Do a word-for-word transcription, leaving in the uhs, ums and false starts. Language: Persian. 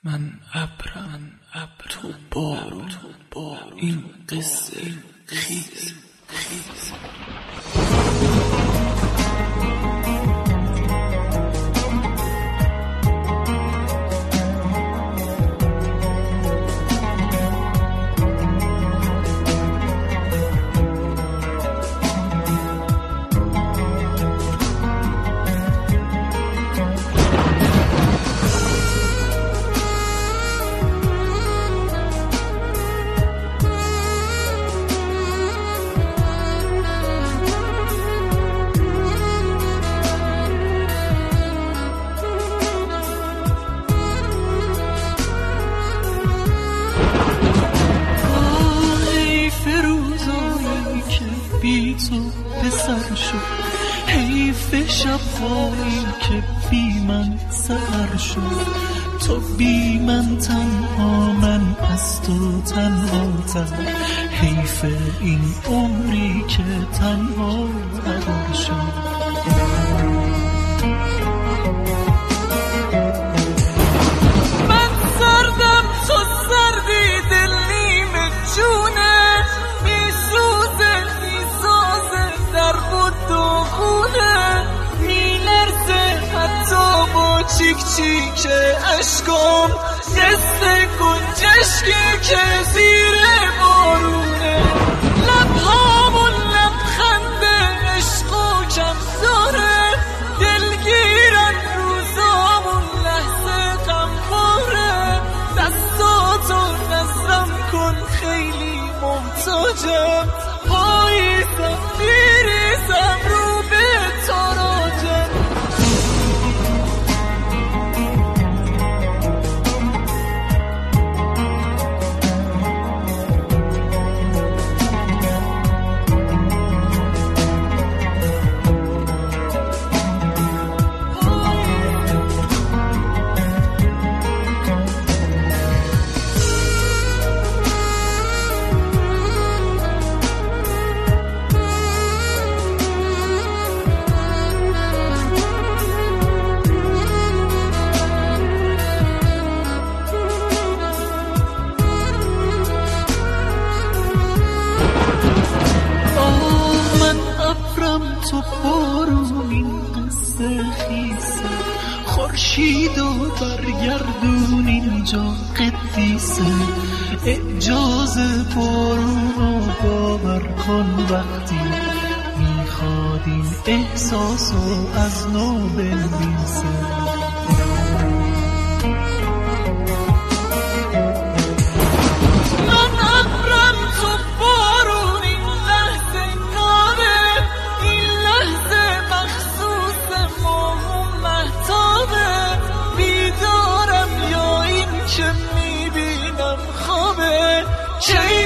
من ابرم تو بارون این قصه خیز خیز بی تو بسر شد، حیف شبایی که بی من سحر شد. تو بی من تنها، من از تو تنها تر. حیف این عمری که تنها هدر شد. من سردم تو سردی، دل نیمه جونه چیک چیک اشکم، قصه گنجشکی که زیر بارونه. لبهامون لبخند عشق و کم داره، دلگیرن روزامون لحظه غمخواره. دستاتو نزدم کن خیلی محتاجم، پاییزم میریزم رو به تاراجم. تو بارون این قصه خیسه، خورشید و برگردون اینجا قدیسه. اعجاز بارون رو باور کن وقتی میخواد این احساس رو از نو بنویسه. Change